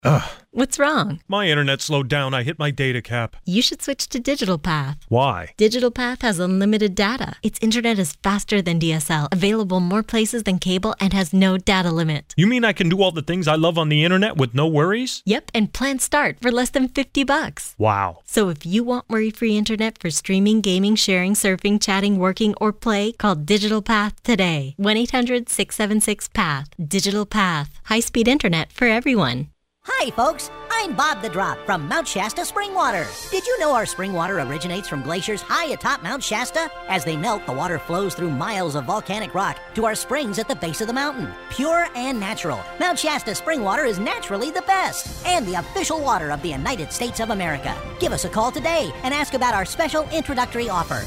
Ugh. What's wrong? My internet slowed down. I hit my data cap. You should switch to Digital Path. Why? Digital Path has unlimited data. Its internet is faster than DSL, available more places than cable, and has no data limit. You mean I can do all the things I love on the internet with no worries? Yep, and plans start for less than $50. Wow. So if you want worry-free internet for streaming, gaming, sharing, surfing, chatting, working, or play, call Digital Path today. 1-800-676-PATH. Digital Path. High-speed internet for everyone. Hi, folks. I'm Bob the Drop from Mount Shasta Spring Water. Did you know our spring water originates from glaciers high atop Mount Shasta? As they melt, the water flows through miles of volcanic rock to our springs at the base of the mountain. Pure and natural, Mount Shasta Spring Water is naturally the best and the official water of the United States of America. Give us a call today and ask about our special introductory offer.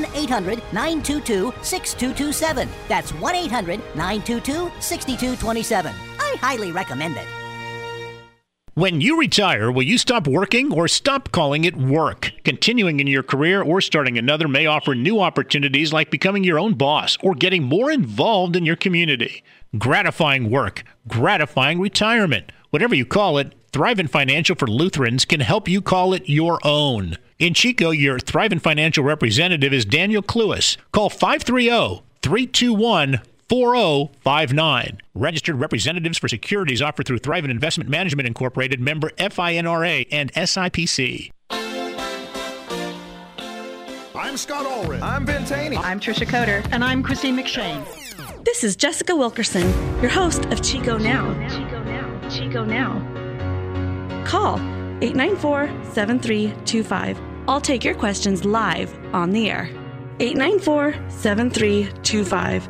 1-800-922-6227. That's 1-800-922-6227. I highly recommend it. When you retire, will you stop working or stop calling it work? Continuing in your career or starting another may offer new opportunities like becoming your own boss or getting more involved in your community. Gratifying work, gratifying retirement. Whatever you call it, Thrivent Financial for Lutherans can help you call it your own. In Chico, your Thrivent Financial representative is Daniel Cluis. Call 530-321-4059. Registered representatives for securities offered through Thrivent Investment Management Incorporated, member FINRA and SIPC. I'm Scott Allred. I'm Ben Taney. I'm Trisha Coder. And I'm Christine McShane. This is Jessica Wilkerson, your host of Chico Now. Chico Now. Call 894-7325. I'll take your questions live on the air. 894-7325.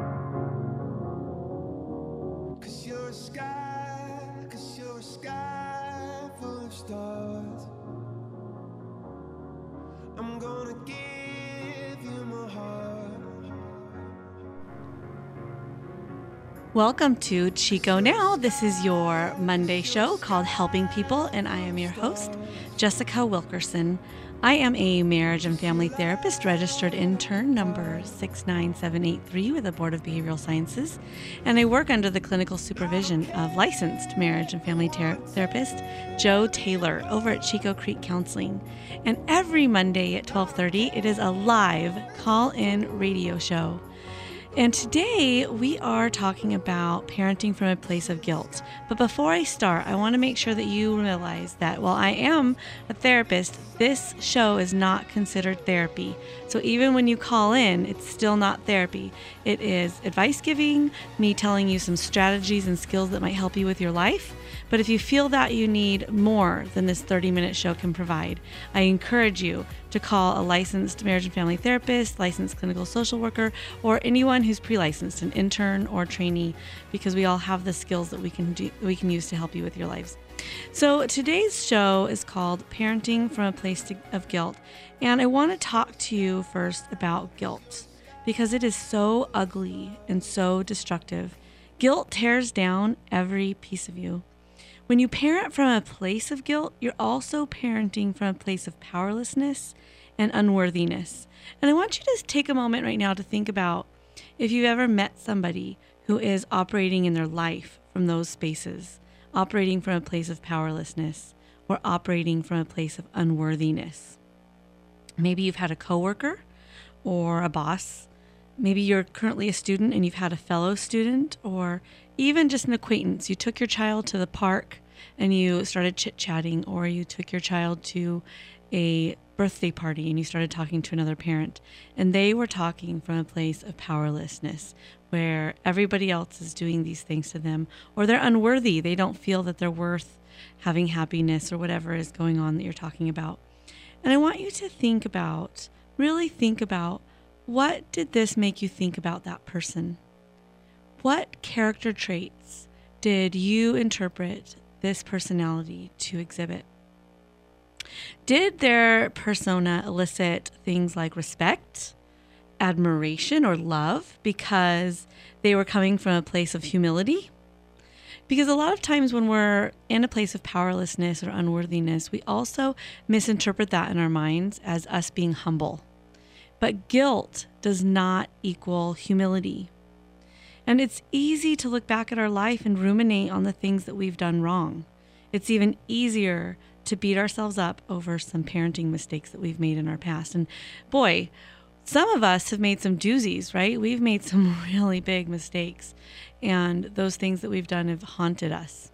Welcome to Chico Now. This is your Monday show called Helping People, and I am your host, Jessica Wilkerson. I am a marriage and family therapist, registered intern number 69783 with the Board of Behavioral Sciences, and I work under the clinical supervision of licensed marriage and family therapist Joe Taylor over at Chico Creek Counseling. And every Monday at 12:30, it is a live call-in radio show. And today we are talking about parenting from a place of guilt. But before I start, I want to make sure that you realize that while I am a therapist, this show is not considered therapy. So even when you call in, it's still not therapy. It is advice giving, me telling you some strategies and skills that might help you with your life. But if you feel that you need more than this 30-minute show can provide, I encourage you to call a licensed marriage and family therapist, licensed clinical social worker, or anyone who's pre-licensed, an intern or trainee, because we all have the skills that we can use to help you with your lives. So today's show is called Parenting from a Place of Guilt, and I want to talk to you first about guilt because it is so ugly and so destructive. Guilt tears down every piece of you. When you parent from a place of guilt, you're also parenting from a place of powerlessness and unworthiness. And I want you to take a moment right now to think about if you've ever met somebody who is operating in their life from those spaces, operating from a place of powerlessness or operating from a place of unworthiness. Maybe you've had a coworker or a boss. Maybe you're currently a student and you've had a fellow student, or even just an acquaintance. You took your child to the park and you started chit-chatting, or you took your child to a birthday party and you started talking to another parent, and they were talking from a place of powerlessness where everybody else is doing these things to them, or they're unworthy. They don't feel that they're worth having happiness or whatever is going on that you're talking about. And I want you to really think about, what did this make you think about that person? What character traits did you interpret this personality to exhibit? Did their persona elicit things like respect, admiration, or love because they were coming from a place of humility? Because a lot of times when we're in a place of powerlessness or unworthiness, we also misinterpret that in our minds as us being humble. But guilt does not equal humility. And it's easy to look back at our life and ruminate on the things that we've done wrong. It's even easier to beat ourselves up over some parenting mistakes that we've made in our past. And boy, some of us have made some doozies, right? We've made some really big mistakes, and those things that we've done have haunted us.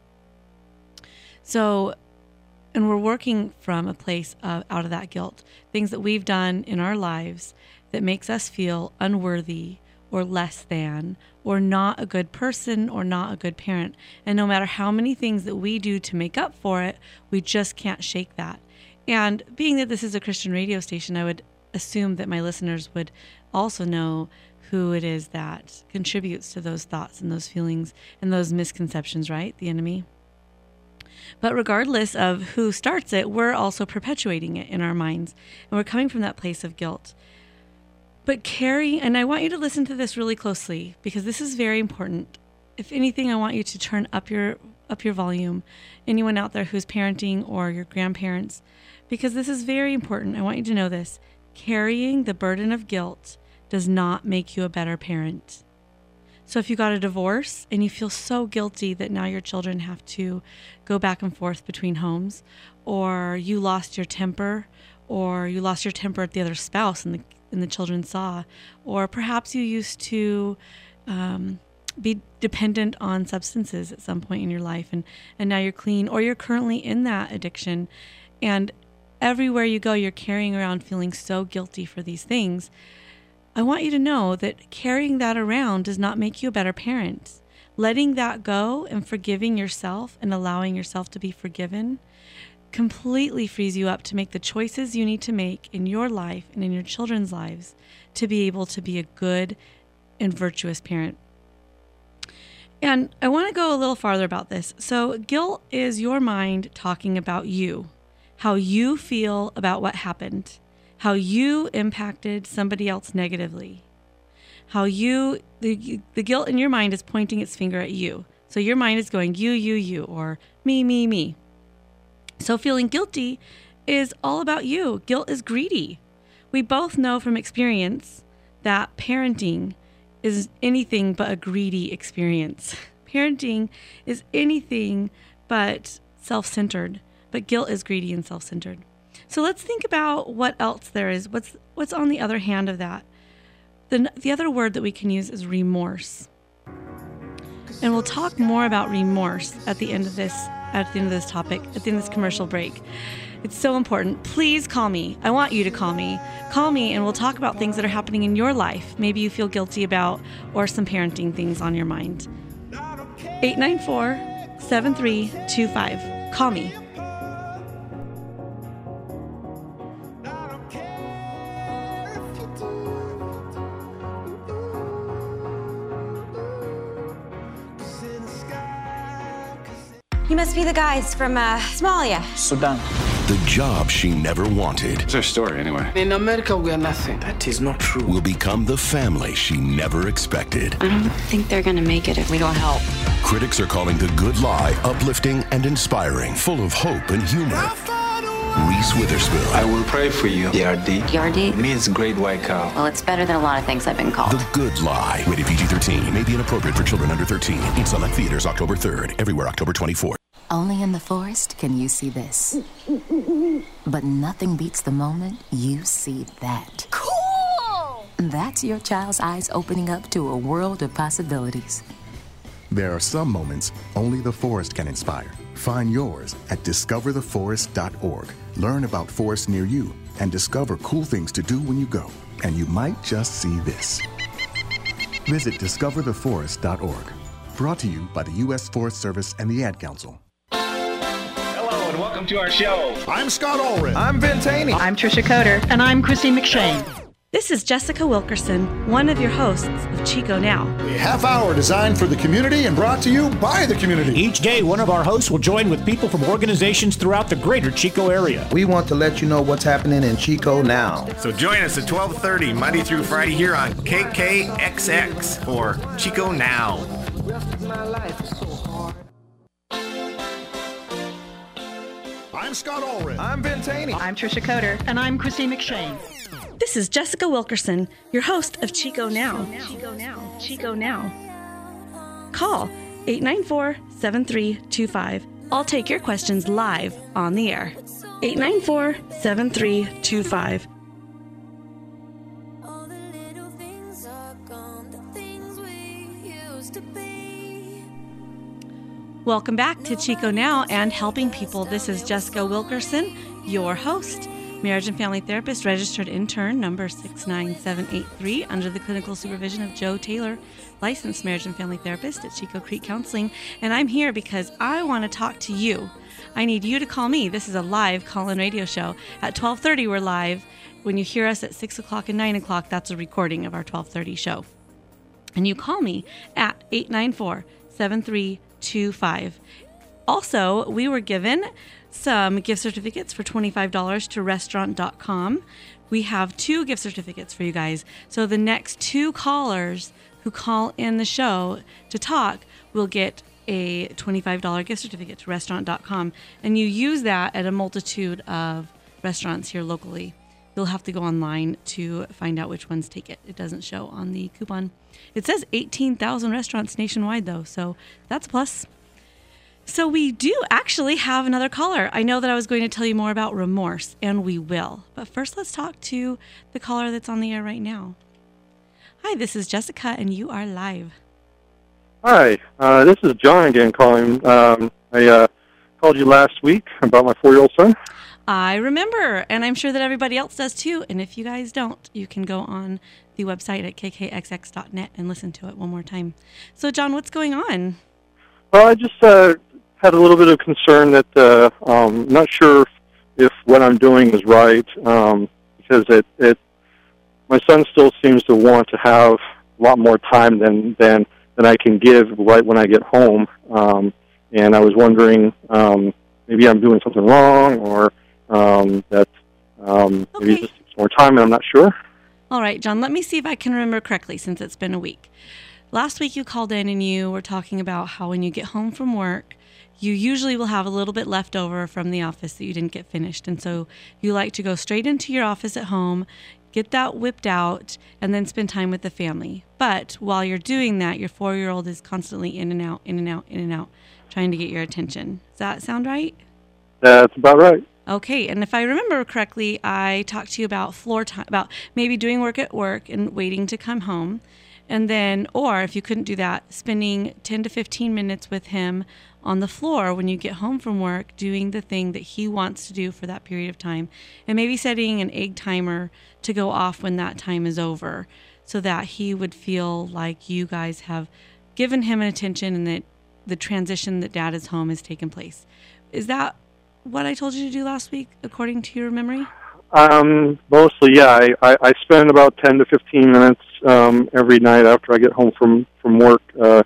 So, and we're working from a place of out of that guilt, things that we've done in our lives that makes us feel unworthy or less than, or not a good person, or not a good parent. And no matter how many things that we do to make up for it, we just can't shake that. And being that this is a Christian radio station, I would assume that my listeners would also know who it is that contributes to those thoughts and those feelings and those misconceptions, right? The enemy. But regardless of who starts it, we're also perpetuating it in our minds. And we're coming from that place of guilt. But carry, and I want you to listen to this really closely because this is very important. If anything, I want you to turn up your volume. Anyone out there who's parenting or your grandparents, because this is very important. I want you to know this. Carrying the burden of guilt does not make you a better parent. So if you got a divorce and you feel so guilty that now your children have to go back and forth between homes, or you lost your temper, or you lost your temper at the other spouse and the children saw, or perhaps you used to be dependent on substances at some point in your life, and now you're clean, or you're currently in that addiction, and everywhere you go, you're carrying around feeling so guilty for these things. I want you to know that carrying that around does not make you a better parent. Letting that go and forgiving yourself and allowing yourself to be forgiven completely frees you up to make the choices you need to make in your life and in your children's lives to be able to be a good and virtuous parent. And I want to go a little farther about this. So guilt is your mind talking about you, how you feel about what happened, how you impacted somebody else negatively, how the guilt in your mind is pointing its finger at you. So your mind is going, you, or me. So feeling guilty is all about you. Guilt is greedy. We both know from experience that parenting is anything but a greedy experience. Parenting is anything but self-centered, but guilt is greedy and self-centered. So let's think about what else there is. What's on the other hand of that? The other word that we can use is remorse. And we'll talk more about remorse at the end of this topic, at the end of this commercial break. It's so important. Please call me. I want you to call me. Call me and we'll talk about things that are happening in your life. Maybe you feel guilty about, or some parenting things on your mind. 894-7325. Call me. You must be the guys from Somalia. Sudan. The job she never wanted. It's her story, anyway. In America, we are nothing. That is not true. Will become the family she never expected. I don't think they're going to make it if we don't help. Critics are calling The Good Lie uplifting and inspiring, full of hope and humor. Reese Witherspoon. I will pray for you. Yardi? It means great white cow. Well, it's better than a lot of things I've been called. The Good Lie. Rated PG-13. May be inappropriate for children under 13. In select theaters October 3rd. Everywhere October 24th. Only in the forest can you see this. But nothing beats the moment you see that. Cool! That's your child's eyes opening up to a world of possibilities. There are some moments only the forest can inspire. Find yours at discovertheforest.org. Learn about forests near you and discover cool things to do when you go. And you might just see this. Visit discovertheforest.org. Brought to you by the U.S. Forest Service and the Ad Council. Hello and welcome to our show. I'm Scott Allred. I'm Ben Taney. I'm Trisha Coder. And I'm Chrissy McShane. This is Jessica Wilkerson, one of your hosts of Chico Now. A half hour designed for the community and brought to you by the community. Each day, one of our hosts will join with people from organizations throughout the greater Chico area. We want to let you know what's happening in Chico now. So join us at 12:30 Monday through Friday here on KKXX for Chico Now. I'm Scott Allred. I'm Ben Taney. I'm Trisha Coder. And I'm Chrissy McShane. This is Jessica Wilkerson, your host of Chico Now. Chico Now. Call 894-7325. I'll take your questions live on the air. 894-7325. Welcome back to Chico Now and Helping People. This is Jessica Wilkerson, your host, marriage and family therapist, registered intern number 69783, under the clinical supervision of Joe Taylor, licensed marriage and family therapist at Chico Creek Counseling. And I'm here because I want to talk to you. I need you to call me. This is a live call-in radio show. At 12:30, we're live. When you hear us at 6 o'clock and 9 o'clock, that's a recording of our 12:30 show. And you call me at 894-7325. Also, we were given some gift certificates for $25 to restaurant.com. We have 2 gift certificates for you guys. So the next 2 callers who call in the show to talk will get a $25 gift certificate to restaurant.com. And you use that at a multitude of restaurants here locally. You'll have to go online to find out which ones take it. It doesn't show on the coupon. It says 18,000 restaurants nationwide, though, so that's a plus. So we do actually have another caller. I know that I was going to tell you more about remorse, and we will. But first, let's talk to the caller that's on the air right now. Hi, this is Jessica, and you are live. Hi, this is John again calling. I called you last week about my 4-year-old son. I remember, and I'm sure that everybody else does too. And if you guys don't, you can go on the website at kkxx.net and listen to it one more time. So, John, what's going on? Well, I just had a little bit of concern that I'm not sure if what I'm doing is right, because my son still seems to want to have a lot more time than I can give right when I get home. And I was wondering, maybe I'm doing something wrong, or that maybe it just takes more time, and I'm not sure. All right, John, let me see if I can remember correctly since it's been a week. Last week you called in and you were talking about how when you get home from work, you usually will have a little bit left over from the office that you didn't get finished. And so you like to go straight into your office at home, get that whipped out, and then spend time with the family. But while you're doing that, your 4-year-old is constantly in and out, in and out, in and out, trying to get your attention. Does that sound right? That's about right. Okay, and if I remember correctly, I talked to you about floor time, about maybe doing work at work and waiting to come home. And then, or if you couldn't do that, spending 10 to 15 minutes with him on the floor when you get home from work, doing the thing that he wants to do for that period of time. And maybe setting an egg timer to go off when that time is over, so that he would feel like you guys have given him an attention and that the transition that dad is home has taken place. Is that what I told you to do last week, according to your memory? Mostly, yeah. I spend about 10 to 15 minutes every night after I get home from work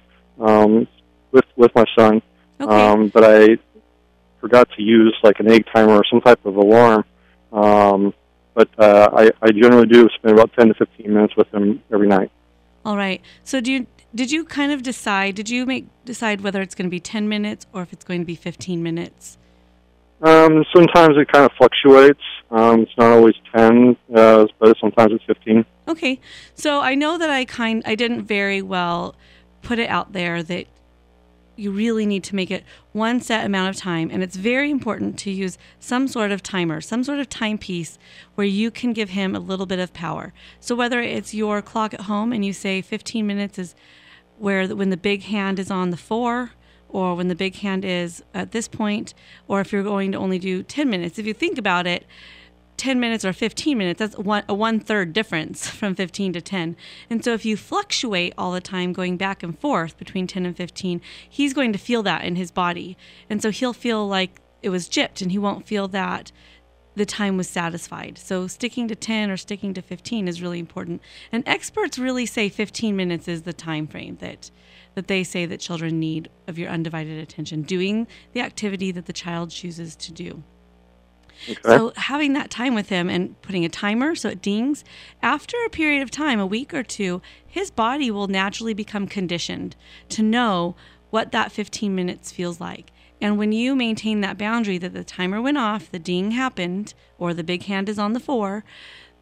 with my son. Okay. But I forgot to use like an egg timer or some type of alarm. But I generally do spend about 10 to 15 minutes with him every night. All right. So did you kind of decide, decide whether it's going to be 10 minutes or if it's going to be 15 minutes? Sometimes it kind of fluctuates. It's not always 10, but sometimes it's 15. Okay. So I know that I didn't very well put it out there that you really need to make it one set amount of time, and it's very important to use some sort of timer, some sort of timepiece where you can give him a little bit of power. So whether it's your clock at home and you say 15 minutes is when the big hand is on the 4, or when the big hand is at this point, or if you're going to only do 10 minutes. If you think about it, 10 minutes or 15 minutes, that's a 1/3 difference from 15 to 10. And so if you fluctuate all the time going back and forth between 10 and 15, he's going to feel that in his body. And so he'll feel like it was gypped, and he won't feel that the time was satisfied. So sticking to 10 or sticking to 15 is really important. And experts really say 15 minutes is the time frame that they say that children need of your undivided attention, doing the activity that the child chooses to do. Okay. So having that time with him and putting a timer so it dings, after a period of time, a week or two, his body will naturally become conditioned to know what that 15 minutes feels like. And when you maintain that boundary that the timer went off, the ding happened, or the big hand is on the 4,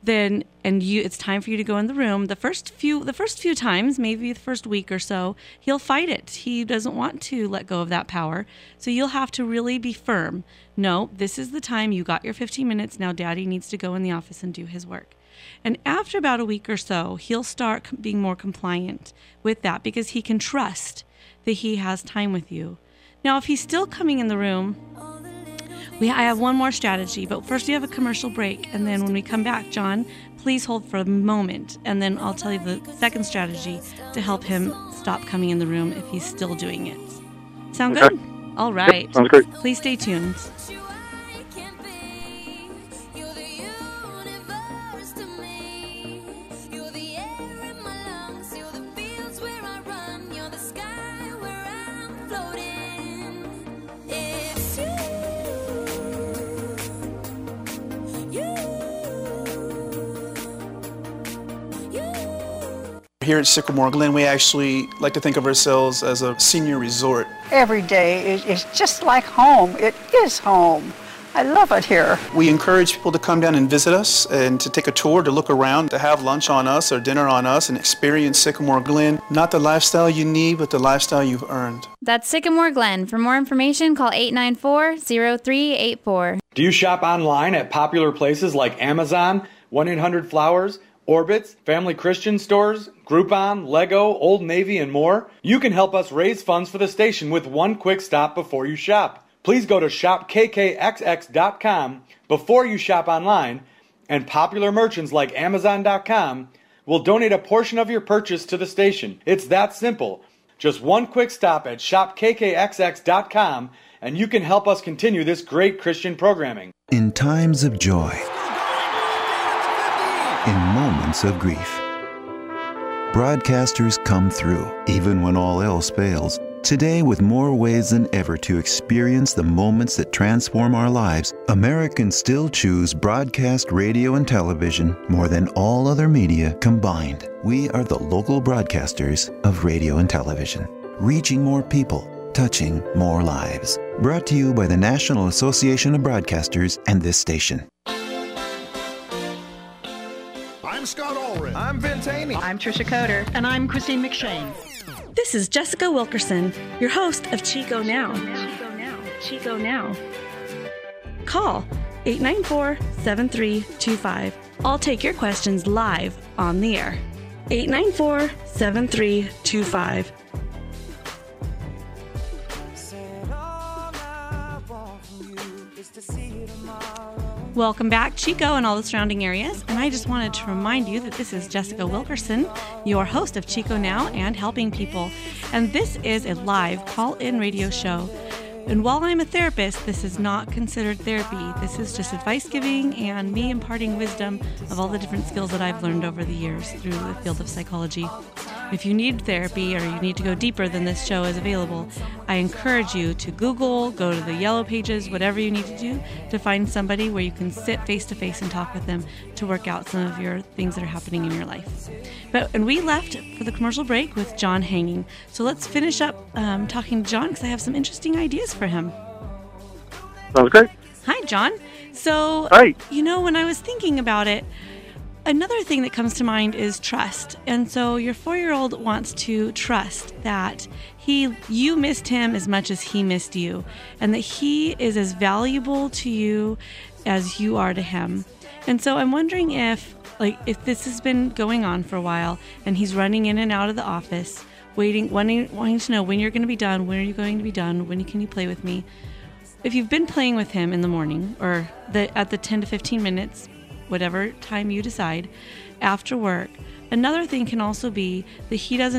then it's time for you to go in the room. The first few times, maybe the first week or so, he'll fight it. He doesn't want to let go of that power. So you'll have to really be firm. No, this is the time. You got your 15 minutes. Now Daddy needs to go in the office and do his work. And after about a week or so, he'll start being more compliant with that because he can trust that he has time with you. Now, if he's still coming in the room, I have one more strategy, but first we have a commercial break, and then when we come back, John, please hold for a moment, and then I'll tell you the second strategy to help him stop coming in the room if he's still doing it. Sound good? All right. Yep, sounds great. Please stay tuned. Here at Sycamore Glen, we actually like to think of ourselves as a senior resort. Every day is just like home. It is home. I love it here. We encourage people to come down and visit us and to take a tour, to look around, to have lunch on us or dinner on us and experience Sycamore Glen. Not the lifestyle you need, but the lifestyle you've earned. That's Sycamore Glen. For more information, call 894-0384. Do you shop online at popular places like Amazon, 1-800-Flowers, Orbitz, Family Christian Stores, Groupon, Lego, Old Navy, and more? You can help us raise funds for the station with one quick stop before you shop. Please go to shopkkxx.com before you shop online, and popular merchants like Amazon.com will donate a portion of your purchase to the station. It's that simple. Just one quick stop at shopkkxx.com, and you can help us continue this great Christian programming. In times of joy, in moments of grief, broadcasters come through, even when all else fails. Today, with more ways than ever to experience the moments that transform our lives, Americans still choose broadcast radio and television more than all other media combined. We are the local broadcasters of radio and television, reaching more people, touching more lives. Brought to you by the National Association of Broadcasters and this station. I'm Scott Allred. I'm Ben Taney. I'm Trisha Coder. And I'm Christine McShane. This is Jessica Wilkerson, your host of Chico Now. Chico Now. Call 894-7325. I'll take your questions live on the air. 894-7325. Welcome back, Chico and all the surrounding areas. And I just wanted to remind you that this is Jessica Wilkerson, your host of Chico Now and Helping People. And this is a live call-in radio show. And while I'm a therapist, this is not considered therapy. This is just advice giving and me imparting wisdom of all the different skills that I've learned over the years through the field of psychology. If you need therapy or you need to go deeper than this show is available, I encourage you to Google, go to the yellow pages, whatever you need to do to find somebody where you can sit face to face and talk with them to work out some of your things that are happening in your life. And we left for the commercial break with John hanging. So let's finish up talking to John because I have some interesting ideas for him. Sounds great. Hi, John. So, Hi. You know, when I was thinking about it, another thing that comes to mind is trust. And so your 4-year-old wants to trust that you missed him as much as he missed you, and that he is as valuable to you as you are to him. And so I'm wondering if this has been going on for a while and he's running in and out of the office, wanting to know when you're going to be done, when are you going to be done, when can you play with me? If you've been playing with him in the morning or at the 10 to 15 minutes, whatever time you decide, after work, another thing can also be that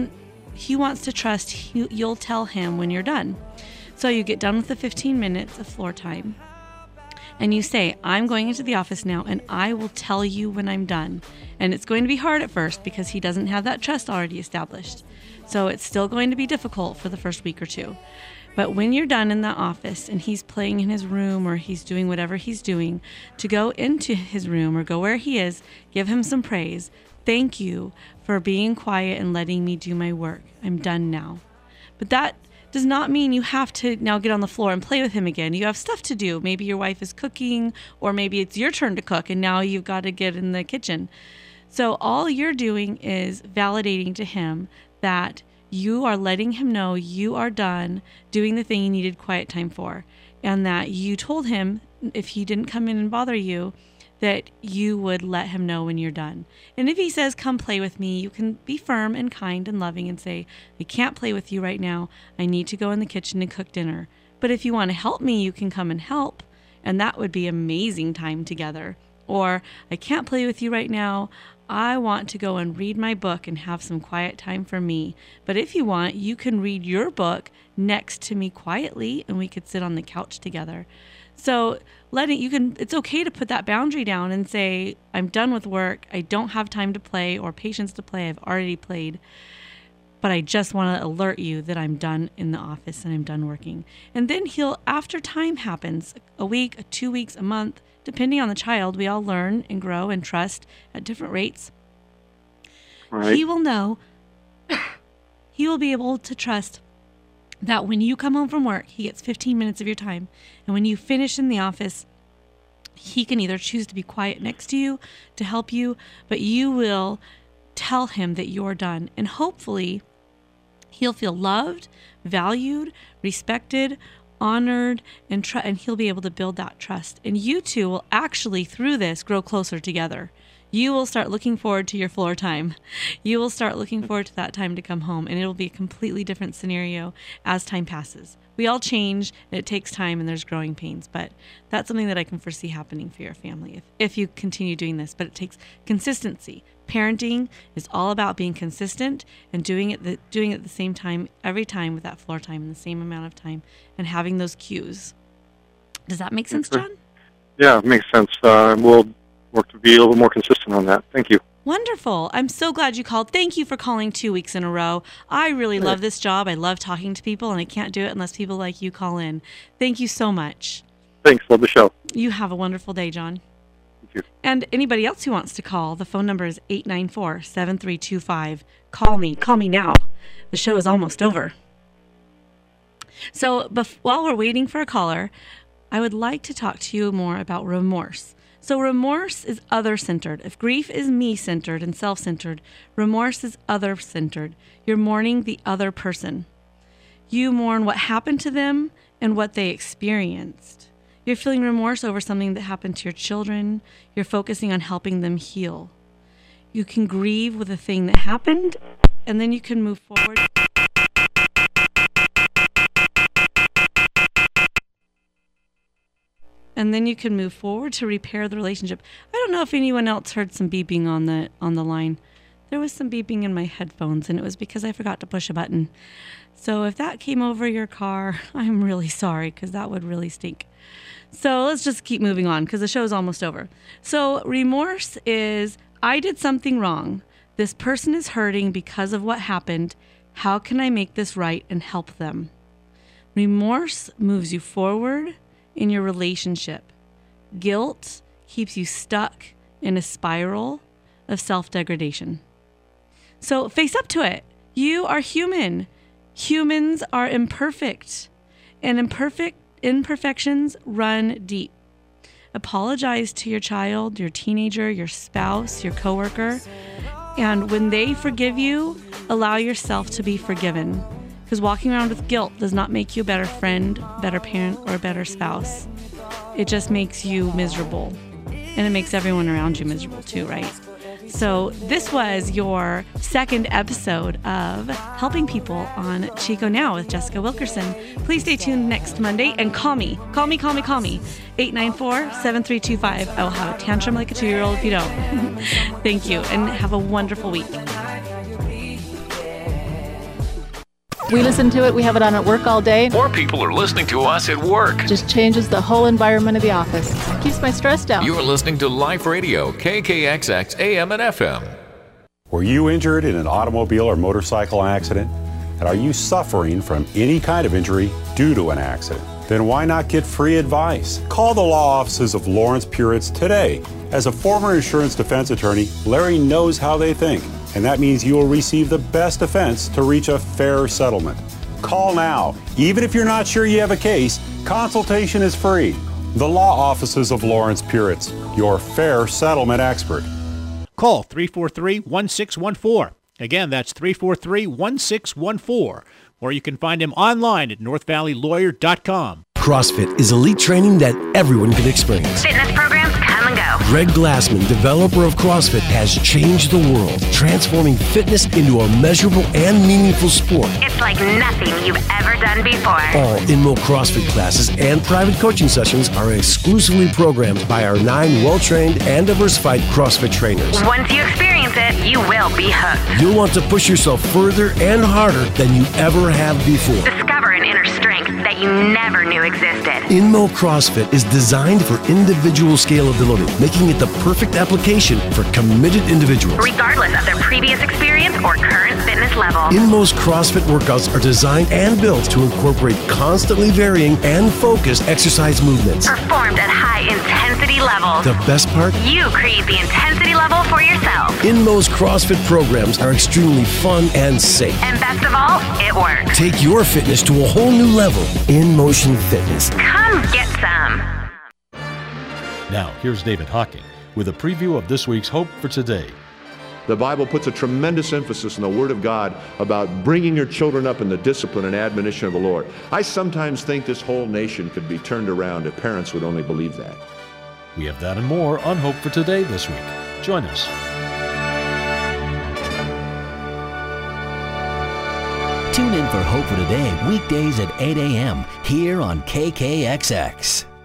he wants to trust you'll tell him when you're done. So you get done with the 15 minutes of floor time and you say, I'm going into the office now and I will tell you when I'm done. And it's going to be hard at first because he doesn't have that trust already established. So it's still going to be difficult for the first week or two. But when you're done in that office and he's playing in his room or he's doing whatever he's doing, to go into his room or go where he is, give him some praise. Thank you for being quiet and letting me do my work. I'm done now. But that does not mean you have to now get on the floor and play with him again. You have stuff to do. Maybe your wife is cooking, or maybe it's your turn to cook and now you've got to get in the kitchen. So all you're doing is validating to him that you are letting him know you are done doing the thing you needed quiet time for, and that you told him if he didn't come in and bother you, that you would let him know when you're done. And if he says, come play with me, you can be firm and kind and loving and say, I can't play with you right now. I need to go in the kitchen and cook dinner. But if you want to help me, you can come and help. And that would be amazing time together. Or, I can't play with you right now. I want to go and read my book and have some quiet time for me. But if you want, you can read your book next to me quietly and we could sit on the couch together. So it's okay to put that boundary down and say, I'm done with work. I don't have time to play or patience to play. I've already played. But I just want to alert you that I'm done in the office and I'm done working. And then after time happens, a week, 2 weeks, a month, depending on the child, we all learn and grow and trust at different rates. Right. He will know, he will be able to trust that when you come home from work, he gets 15 minutes of your time. And when you finish in the office, he can either choose to be quiet next to you to help you, but you will tell him that you're done. And hopefully he'll feel loved, valued, respected, honored, and he'll be able to build that trust. And you two will actually, through this, grow closer together. You will start looking forward to your floor time. You will start looking forward to that time to come home, and it'll be a completely different scenario as time passes. We all change, and it takes time, and there's growing pains, but that's something that I can foresee happening for your family if you continue doing this. But it takes consistency. Parenting is all about being consistent and doing it at the same time every time with that floor time in the same amount of time and having those cues. Does that make sense, John? Yeah, it makes sense. We'll work to be a little more consistent on that. Thank you. Wonderful. I'm so glad you called. Thank you for calling 2 weeks in a row. I really love this job. I love talking to people, and I can't do it unless people like you call in. Thank you so much. Thanks. Love the show. You have a wonderful day, John. Thank you. And anybody else who wants to call, the phone number is 894-7325. Call me. Call me now. The show is almost over. So while we're waiting for a caller, I would like to talk to you more about remorse. So remorse is other-centered. If grief is me-centered and self-centered, remorse is other-centered. You're mourning the other person. You mourn what happened to them and what they experienced. You're feeling remorse over something that happened to your children. You're focusing on helping them heal. You can grieve with a thing that happened, and then you can move forward. And then you can move forward to repair the relationship. I don't know if anyone else heard some beeping on the line. There was some beeping in my headphones, and it was because I forgot to push a button. So if that came over your car, I'm really sorry, because that would really stink. So let's just keep moving on, because the show is almost over. So remorse is, I did something wrong. This person is hurting because of what happened. How can I make this right and help them? Remorse moves you forward in your relationship. Guilt keeps you stuck in a spiral of self-degradation. So face up to it. You are human. Humans are imperfect, and imperfections run deep. Apologize to your child, your teenager, your spouse, your coworker, and when they forgive you, allow yourself to be forgiven. Because walking around with guilt does not make you a better friend, better parent, or a better spouse. It just makes you miserable. And it makes everyone around you miserable too, right? So this was your second episode of Helping People on Chico Now with Jessica Wilkerson. Please stay tuned next Monday and call me. Call me. 894-7325. I will have a tantrum like a 2-year-old if you don't. Thank you, and have a wonderful week. We listen to it. We have it on at work all day. More people are listening to us at work. Just changes the whole environment of the office. Keeps my stress down. You're listening to Life Radio, KKXX AM and FM. Were you injured in an automobile or motorcycle accident? And are you suffering from any kind of injury due to an accident? Then why not get free advice? Call the law offices of Lawrence Puritz today. As a former insurance defense attorney, Larry knows how they think. And that means you will receive the best defense to reach a fair settlement. Call now. Even if you're not sure you have a case, consultation is free. The law offices of Lawrence Puritz, your fair settlement expert. Call 343-1614. Again, that's 343-1614. Or you can find him online at northvalleylawyer.com. CrossFit is elite training that everyone can experience. Fitness programs come and go. Greg Glassman, developer of CrossFit, has changed the world, transforming fitness into a measurable and meaningful sport. It's like nothing you've ever done before. All InMo CrossFit classes and private coaching sessions are exclusively programmed by our 9 well-trained and diversified CrossFit trainers. Once you experience it, you will be hooked. You'll want to push yourself further and harder than you ever have before. Discover an inner strength that you never knew existed. InMo CrossFit is designed for individual scalability, making it the perfect application for committed individuals, regardless of their previous experience or current fitness level. InMo's CrossFit workouts are designed and built to incorporate constantly varying and focused exercise movements. Performed at high intensity levels. The best part? You create the intensity level for yourself. InMo's CrossFit programs are extremely fun and safe. And best of all, it works. Take your fitness to a whole new level. InMotion Fitness. Come get some. Now, here's David Hocking with a preview of this week's Hope for Today. The Bible puts a tremendous emphasis in the Word of God about bringing your children up in the discipline and admonition of the Lord. I sometimes think this whole nation could be turned around if parents would only believe that. We have that and more on Hope for Today this week. Join us. Tune in for Hope for Today weekdays at 8 a.m. here on KKXX.